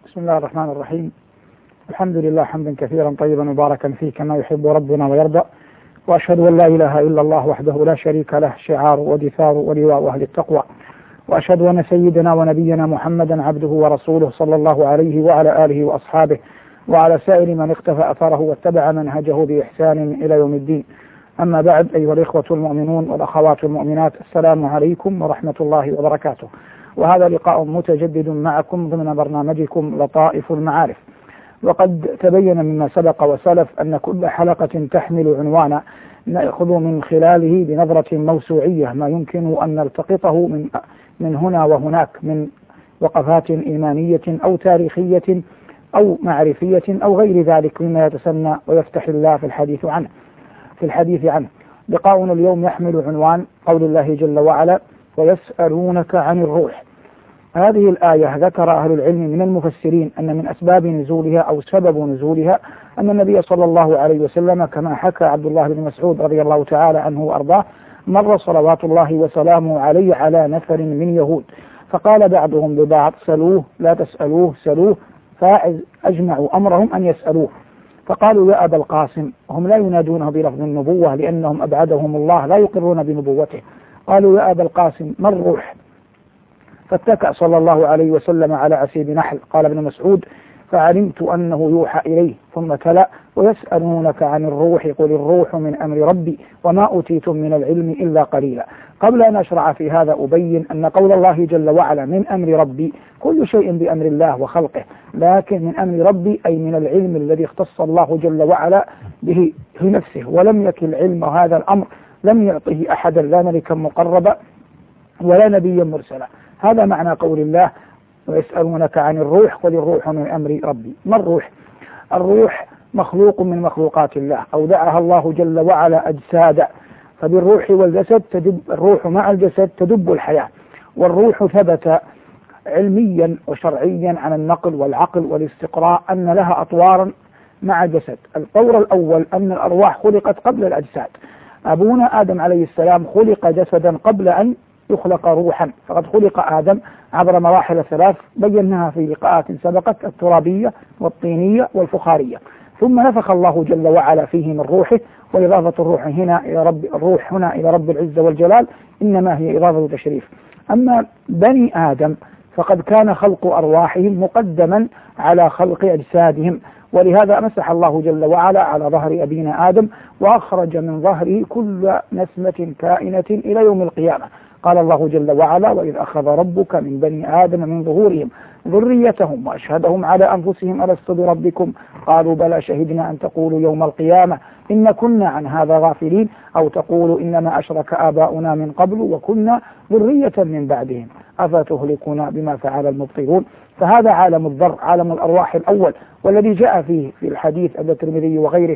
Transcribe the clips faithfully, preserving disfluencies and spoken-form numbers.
بسم الله الرحمن الرحيم. الحمد لله حمدا كثيرا طيبا مباركا فيه كما يحب ربنا ويرضى، وأشهد أن لا إله إلا الله وحده لا شريك له شعار ودثار ولواء أهل التقوى، وأشهد أن سيدنا ونبينا محمدا عبده ورسوله صلى الله عليه وعلى آله وأصحابه وعلى سائر من اقتفى أثره واتبع منهجه بإحسان إلى يوم الدين. أما بعد، أيها الإخوة المؤمنون والأخوات المؤمنات، السلام عليكم ورحمة الله وبركاته. وهذا لقاء متجدد معكم ضمن برنامجكم لطائف المعارف. وقد تبين مما سبق وسلف أن كل حلقة تحمل عنوانا نأخذ من خلاله بنظرة موسوعية ما يمكن أن نلتقطه من من هنا وهناك من وقفات إيمانية أو تاريخية أو معرفية أو غير ذلك مما يتسنى ويفتح الله في الحديث عنه في الحديث عنه. لقاؤنا اليوم يحمل عنوان قول الله جل وعلا: ويسألونك عن الروح. هذه الآية ذكر أهل العلم من المفسرين أن من أسباب نزولها أو سبب نزولها أن النبي صلى الله عليه وسلم كما حكى عبد الله بن مسعود رضي الله تعالى عنه وأرضاه مر صلوات الله وسلامه عليه على نفر من يهود، فقال بعضهم لبعض: سلوه لا تسألوه سلوه، فأجمعوا أمرهم أن يسألوه. فقالوا: يا أبا القاسم، هم لا ينادونه بلفظ النبوة لأنهم أبعدهم الله لا يقرون بنبوته. قالوا: يا أبا القاسم ما الروح؟ فاتكأ صلى الله عليه وسلم على عسيب نحل. قال ابن مسعود: فعلمت أنه يوحى إليه. ثم تلا: ويسألونك عن الروح قل الروح من أمر ربي وما أوتيتم من العلم إلا قليلا. قبل أن أشرع في هذا أبين أن قول الله جل وعلا من أمر ربي كل شيء بأمر الله وخلقه، لكن من أمر ربي أي من العلم الذي اختص الله جل وعلا به في نفسه، ولم يكن علم هذا الأمر لم يعطه أحدا، لا ملكا مقربا ولا نبيا مرسلا. هذا معنى قول الله: ويسألونك عن الروح قل الروح من أمر ربي. ما الروح؟ الروح مخلوق من مخلوقات الله، أودعها الله جل وعلا أجسادا، فبالروح والجسد تدب الروح مع الجسد تدب الحياة. والروح ثبت علميا وشرعيا عن النقل والعقل والاستقراء أن لها أطوارا مع الجسد. الطور الأول أن الأرواح خلقت قبل الأجساد. أبونا آدم عليه السلام خلق جسدا قبل أن يخلق روحا، فقد خلق آدم عبر مراحل ثلاث بيناها في لقاءات سبقت: الترابية والطينية والفخارية. ثم نفخ الله جل وعلا فيه من روحه، وإضافة الروح هنا إلى رب الروح هنا إلى رب العزة والجلال إنما هي إضافة تشريف. أما بني آدم فقد كان خلق أرواحهم مقدما على خلق أجسادهم، ولهذا مسح الله جل وعلا على ظهر أبينا آدم وأخرج من ظهره كل نسمة كائنة إلى يوم القيامة. قال الله جل وعلا: وإذ أخذ ربك من بني آدم من ظهورهم ذريتهم وأشهدهم على أنفسهم ألست بربكم قالوا بلى شهدنا أن تقولوا يوم القيامة إن كنا عن هذا غافلين أو تقولوا إنما أشرك آباؤنا من قبل وكنا ذرية من بعدهم أفتهلكنا بما فعل المبطلون. فهذا عالم الذر، عالم الأرواح الأول، والذي جاء فيه في الحديث عند الترمذي وغيره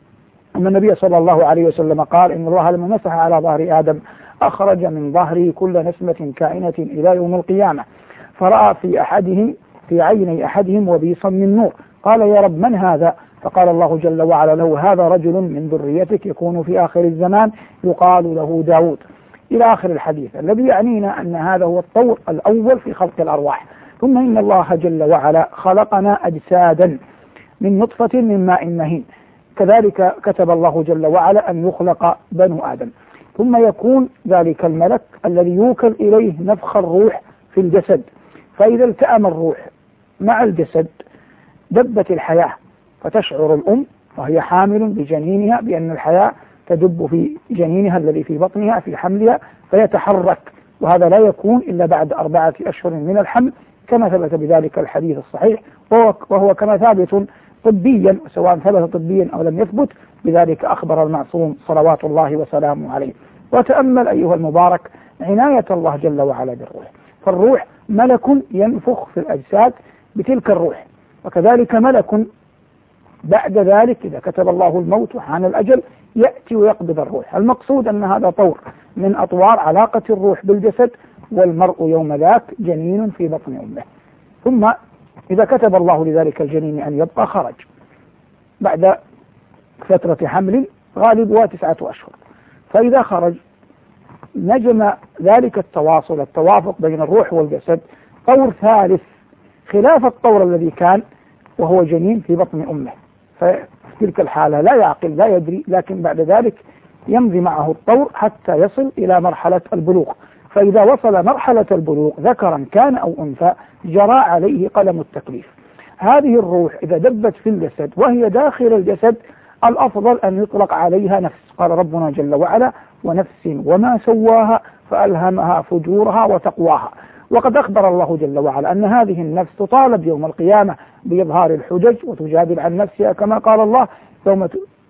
أن النبي صلى الله عليه وسلم قال: إن الله لما مسح على ظهر آدم أخرج من ظهره كل نسمة كائنة إلى يوم القيامة، فرأى في أحدهم في عيني أحدهم وبيصا من نور. قال: يا رب من هذا؟ فقال الله جل وعلا له: هذا رجل من ذريتك يكون في آخر الزمان يقال له داود، إلى آخر الحديث، الذي يعنينا أن هذا هو الطور الأول في خلق الأرواح. ثم إن الله جل وعلا خلقنا أجسادا من نطفة من ماء مهين، كذلك كتب الله جل وعلا أن يخلق بنو آدم. ثم يكون ذلك الملك الذي يوكل إليه نفخ الروح في الجسد، فإذا التأم الروح مع الجسد دبت الحياة، فتشعر الأم وهي حامل بجنينها بأن الحياة تدب في جنينها الذي في بطنها في حملها فيتحرك، وهذا لا يكون إلا بعد أربعة أشهر من الحمل كما ثبت بذلك الحديث الصحيح، وهو كما ثابت طبيا، سواء ثبت طبيا أو لم يثبت، بذلك أخبر المعصوم صلوات الله وسلامه عليه. وتأمل أيها المبارك عناية الله جل وعلا بالروح، فالروح ملك ينفخ في الأجساد بتلك الروح، وكذلك ملك بعد ذلك إذا كتب الله الموت وحان الأجل يأتي ويقبض الروح. المقصود أن هذا طور من أطوار علاقة الروح بالجسد، والمرء يوم ذاك جنين في بطن أمه. ثم إذا كتب الله لذلك الجنين أن يبقى خرج بعد فترة حمل غالبها تسعة أشهر، فإذا خرج نجم ذلك التواصل التوافق بين الروح والجسد طور ثالث خلاف الطور الذي كان وهو جنين في بطن أمه، ففي تلك الحالة لا يعقل لا يدري، لكن بعد ذلك يمضي معه الطور حتى يصل إلى مرحلة البلوغ. فإذا وصل مرحلة البلوغ ذكرا كان أو أنثى جرى عليه قلم التكليف. هذه الروح إذا دبت في الجسد وهي داخل الجسد الأفضل أن يطلق عليها نفس. قال ربنا جل وعلا: ونفس وما سواها فألهمها فجورها وتقواها. وقد أخبر الله جل وعلا أن هذه النفس تطالب يوم القيامة بإظهار الحجج وتجادل عن نفسها، كما قال الله: يوم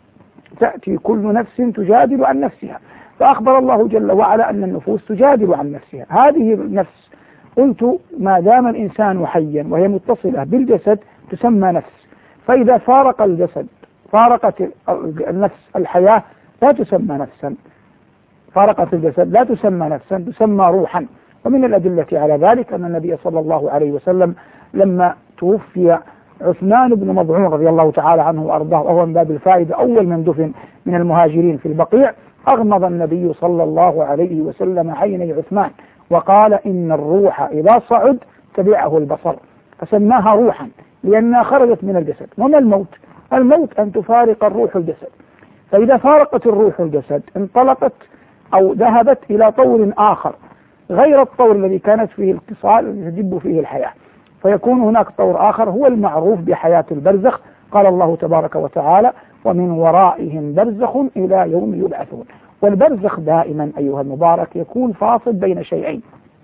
تأتي كل نفس تجادل عن نفسها. فأخبر الله جل وعلا أن النفوس تجادل عن نفسها. هذه النفس قلت ما دام الإنسان حيا وهي متصلة بالجسد تسمى نفس، فإذا فارق الجسد فارقت النفس الحياة لا تسمى نفسا، فارقت الجسد لا تسمى نفسا، تسمى روحا. ومن الأدلة على ذلك أن النبي صلى الله عليه وسلم لما توفي عثمان بن مظعون رضي الله تعالى عنه وأرضاه، وهو من باب الفائدة أول من دفن من المهاجرين في البقيع، أغمض النبي صلى الله عليه وسلم عيني عثمان وقال: إن الروح إذا صعد تبعه البصر، فسماها روحا لأنها خرجت من الجسد. وما الموت؟ الموت أن تفارق الروح الجسد. فإذا فارقت الروح الجسد انطلقت أو ذهبت إلى طور آخر غير الطور الذي كانت فيه الاتصال يجب فيه الحياة، فيكون هناك طور آخر هو المعروف بحياة البرزخ. قال الله تبارك وتعالى: ومن ورائهم برزخ إلى يوم يبعثون. والبرزخ دائما أيها المبارك يكون فاصل بين شيئين.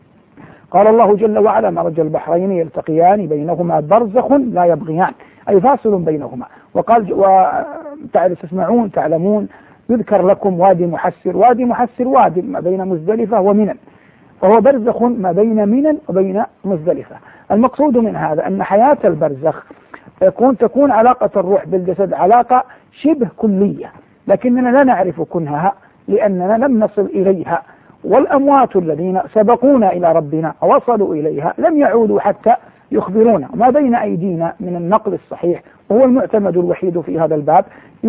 قال الله جل وعلا: مرج البحرين يلتقيان بينهما برزخ لا يبغيان، أي فاصل بينهما. وقال وتسمعون تعلمون يذكر لكم وادي محسر، وادي محسر وادي ما بين مزدلفة ومنى، فهو برزخ ما بين منى وبين مزدلفة. المقصود من هذا أن حياة البرزخ يكون تكون علاقة الروح بالجسد علاقة شبه كلية، لكننا لا نعرف كنهها لأننا لم نصل إليها. والأموات الذين سبقونا إلى ربنا ووصلوا إليها لم يعودوا حتى يخبرونا. ما بين أيدينا من النقل الصحيح وهو المعتمد الوحيد في هذا الباب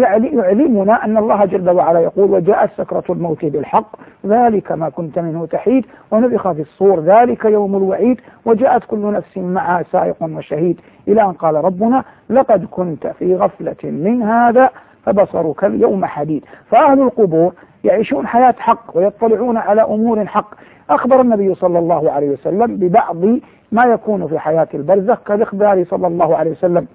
يعلمنا أن الله جل وعلا يقول: وجاءت سكرة الموت بالحق ذلك ما كنت منه تحيد ونفخ في الصور ذلك يوم الوعيد وجاءت كل نفس معها سائق وشهيد، إلى أن قال ربنا: لقد كنت في غفلة من هذا فبصرك اليوم حديد. فأهل القبور يعيشون حياة حق ويطلعون على أمور حق. أخبر النبي صلى الله عليه وسلم ببعض ما يكون في حياة البرزخ كالإخبار صلى الله عليه وسلم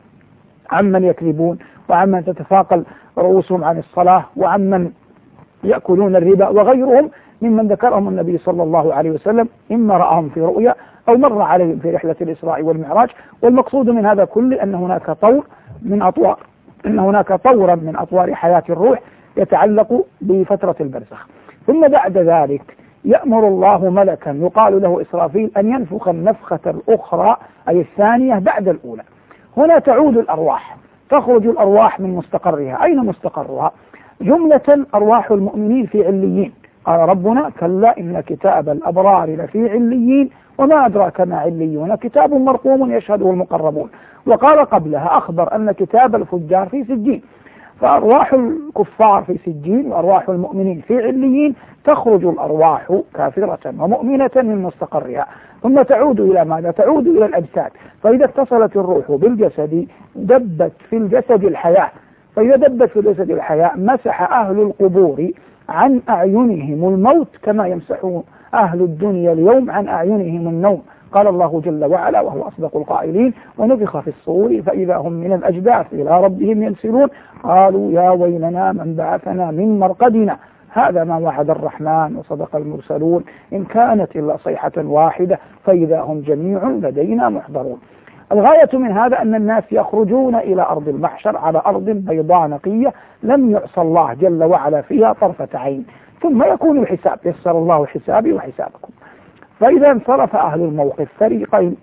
عمن يكذبون وعمن تتثاقل رؤوسهم عن الصلاة وعمن يأكلون الربا وغيرهم ممن ذكرهم النبي صلى الله عليه وسلم، إما رأهم في رؤيا أو مر عليهم في رحلة الإسراء والمعراج. والمقصود من هذا كله أن هناك طور من أطوار أن هناك طورا من أطوار حياة الروح يتعلق بفترة البرزخ. ثم بعد ذلك يأمر الله ملكا يقال له إسرافيل أن ينفخ النفخة الأخرى أي الثانية بعد الأولى. هنا تعود الأرواح، تخرج الأرواح من مستقرها. أين مستقرها؟ جملة أرواح المؤمنين في عليين. قال ربنا: كلا إن كتاب الأبرار لفي عليين وما أدراك ما عليون كتاب مرقوم يشهده المقربون. وقال قبلها أخبر أن كتاب الفجار في سجين. فأرواح الكفار في سجين وأرواح المؤمنين في عليين. تخرج الأرواح كافرة ومؤمنة من مستقرها ثم تعود إلى ماذا؟ تعود إلى الأجساد. فإذا اتصلت الروح بالجسد دبت في الجسد الحياة. فإذا دبت في الجسد الحياة مسح أهل القبور عن أعينهم الموت كما يمسح أهل الدنيا اليوم عن أعينهم النوم. قال الله جل وعلا وهو أصدق القائلين: ونفخ في الصور فإذا هم من الأجداث إلى ربهم ينسلون قالوا يا ويلنا من بعثنا من مرقدنا هذا ما وعد الرحمن وصدق المرسلون إن كانت إلا صيحة واحدة فإذا هم جميع لدينا محضرون. الغاية من هذا أن الناس يخرجون إلى أرض المحشر على أرض بيضاء نقية لم يعصى الله جل وعلا فيها طرفة عين، ثم يكون الحساب. يسر الله حسابي وحسابكم. فإذا انصرف أهل الموقف فريقين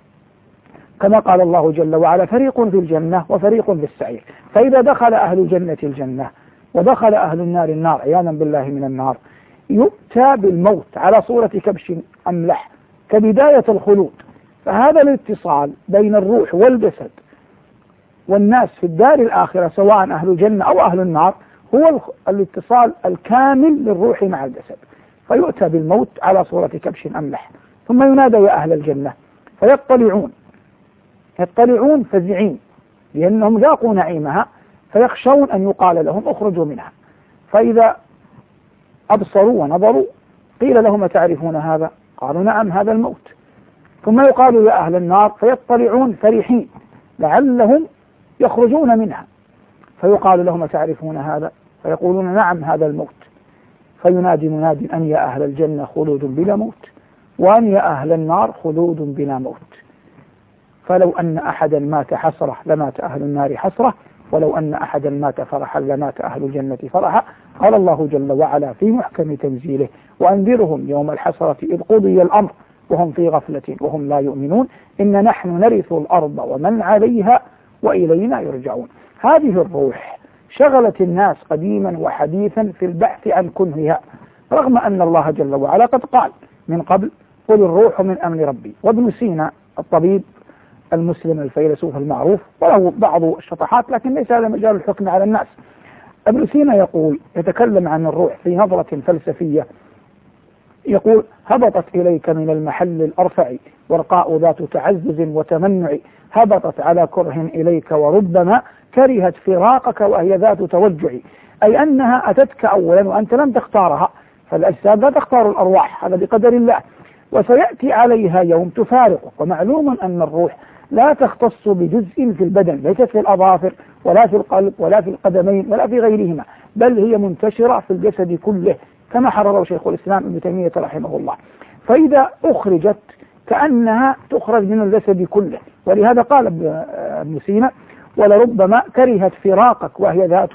كما قال الله جل وعلا: فريق في الجنة وفريق في السعير. فإذا دخل أهل الجنة الجنة ودخل أهل النار النار عياذا بالله من النار يؤتى بالموت على صورة كبش أملح كبداية الخلود. فهذا الاتصال بين الروح والجسد والناس في الدار الآخرة سواء أهل الجنة أو أهل النار هو الاتصال الكامل للروح مع الجسد. فيؤتى بالموت على صورة كبش أملح ثم ينادى يا أهل الجنة فيطلعون يطلعون فزعين لأنهم ذاقوا نعيمها، فيخشون أن يقال لهم اخرجوا منها، فإذا أبصروا ونظروا قيل لهم تعرفون هذا؟ قالوا نعم هذا الموت. ثم يقال يا أهل النار، فيطلعون فرحين لعلهم يخرجون منها، فيقال لهم تعرفون هذا؟ فيقولون نعم هذا الموت. فينادي مناد أن يا أهل الجنة خلود بلا موت، وأن يا أهل النار خلود بلا موت. فلو أن أحدا مات حسرة لمات أهل النار حسرة، ولو أن أحدا مات فرحا لمات أهل الجنة فرحا. قال الله جل وعلا في محكم تنزيله: وأنذرهم يوم الحسرة إذ قضي الأمر وهم في غفلة وهم لا يؤمنون إن نحن نرث الأرض ومن عليها وإلينا يرجعون. هذه الروح شغلت الناس قديما وحديثا في البحث عن كنهها، رغم أن الله جل وعلا قد قال من قبل: قل الروح من أمر ربي. وابن سينا الطبيب المسلم الفيلسوف المعروف وله بعض الشطحات لكن ليس هذا مجال الحكم على الناس، ابن سينا يقول يتكلم عن الروح في نظرة فلسفية، يقول: هبطت إليك من المحل الأرفع ورقاء ذات تعزز وتمنع، هبطت على كره إليك وربما كرهت فراقك وهي ذات توجع، أي أنها أتتك أولا وأنت لم تختارها، فالأجساد لا تختار الأرواح، هذا بقدر الله، وسيأتي عليها يوم تفارقك. ومعلوم أن الروح لا تختص بجزء في البدن، ليست في الأظافر ولا في القلب ولا في القدمين ولا في غيرهما، بل هي منتشرة في الجسد كله كما حرره شيخ الإسلام ابن تيمية رحمه الله. فإذا أخرجت كأنها تخرج من الجسد كله، ولهذا قال ابن سينا: ولربما كرهت فراقك وهي ذات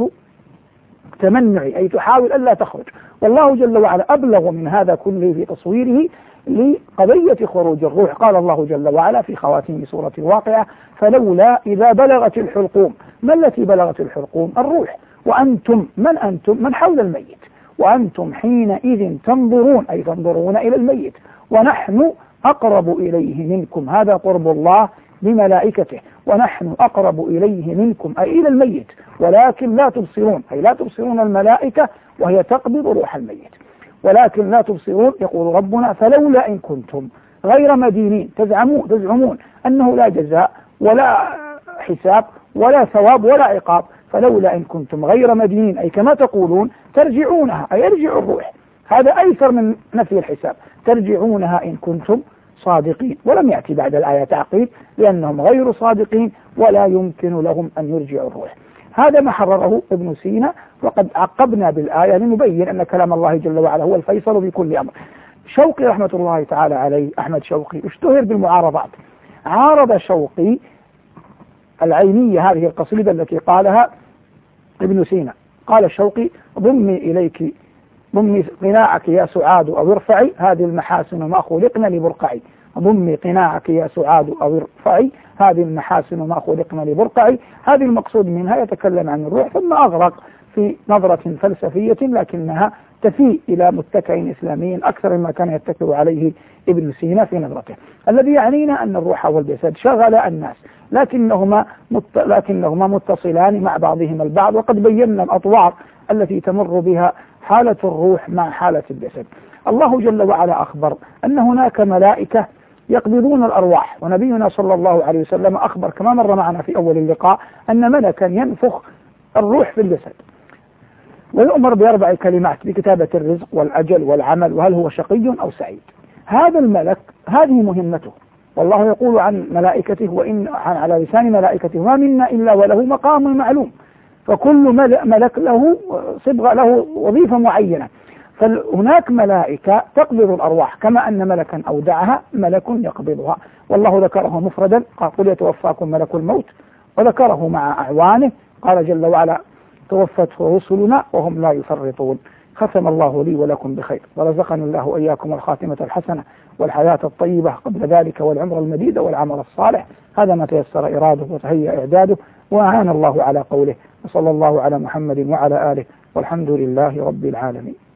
تمنع، أي تحاول ألا تخرج. والله جل وعلا أبلغ من هذا كله في تصويره لقضية خروج الروح. قال الله جل وعلا في خواتيم سورة الواقعة: فلولا إذا بلغت الحلقوم. ما التي بلغت الحلقوم؟ الروح. وأنتم، من أنتم؟ من حول الميت، وأنتم حينئذ تنظرون، أي تنظرون إلى الميت، ونحن أقرب إليه منكم، هذا قرب الله بملائكته، ونحن أقرب إليه منكم أي إلى الميت ولكن لا تبصرون، أي لا تبصرون الملائكة وهي تقبض روح الميت ولكن لا تبصرون. يقول ربنا: فلولا إن كنتم غير مدينين. تزعمون, تزعمون أنه لا جزاء ولا حساب ولا ثواب ولا عقاب، فلولا إن كنتم غير مدينين، أي كما تقولون ترجعونها، أي يرجع الروح، هذا أيسر من نفي الحساب، ترجعونها إن كنتم صادقين. ولم يأتي بعد الآية تعقيب لأنهم غير صادقين ولا يمكن لهم أن يرجعوا الروح. هذا ما حرره ابن سينا، وقد عقبنا بالآية لنبين أن كلام الله جل وعلا هو الفيصل في كل أمر. شوقي رحمة الله تعالى عليه، أحمد شوقي، اشتهر بالمعارضات. عارض شوقي العينية، هذه القصيدة التي قالها ابن سينا. قال شوقي: ضمي إليك ضمي قناعك يا سعاد أو ارفعي، هذه المحاسن ما خلقنا لبرقعي. ضمي قناعك يا سعاد أو ارفعي، هذه المحاسن ما خلقنا لبرقعي. هذه المقصود منها يتكلم عن الروح، ثم أغرق في نظرة فلسفية لكنها تفي إلى متكئ إسلامي أكثر مما كان يتكئ عليه ابن سينا في نظرته. الذي يعنينا أن الروح والجسد شغل الناس، لكنهما مت... لكنهما متصلان مع بعضهما البعض، وقد بينا الأطوار التي تمر بها حالة الروح مع حالة الجسد. الله جل وعلا أخبر أن هناك ملائكة يقبضون الأرواح، ونبينا صلى الله عليه وسلم أخبر كما مر معنا في أول اللقاء أن ملكا ينفخ الروح في الجسد، ويؤمر بأربع كلمات: بكتابة الرزق والأجل والعمل، وهل هو شقي أو سعيد. هذا الملك هذه مهمته، والله يقول عن ملائكته: وإن على لسان ملائكته ما منا إلا وله مقام معلوم. فكل ملك له صبغة، له وظيفة معينة. فهناك ملائكة تقبض الأرواح، كما أن ملكا أودعها ملك يقبضها، والله ذكره مفردا، قال: قل يتوفاكم ملك الموت، وذكره مع أعوانه، قال جل وعلا: توفته رسلنا وهم لا يفرطون. ختم الله لي ولكم بخير، ورزقني الله وإياكم الخاتمة الحسنة والحياة الطيبة قبل ذلك، والعمر المديد والعمل الصالح. هذا ما تيسر إراده وتهيأ إعداده، وأعان الله على قوله. وصلى الله على محمد وعلى آله، والحمد لله رب العالمين.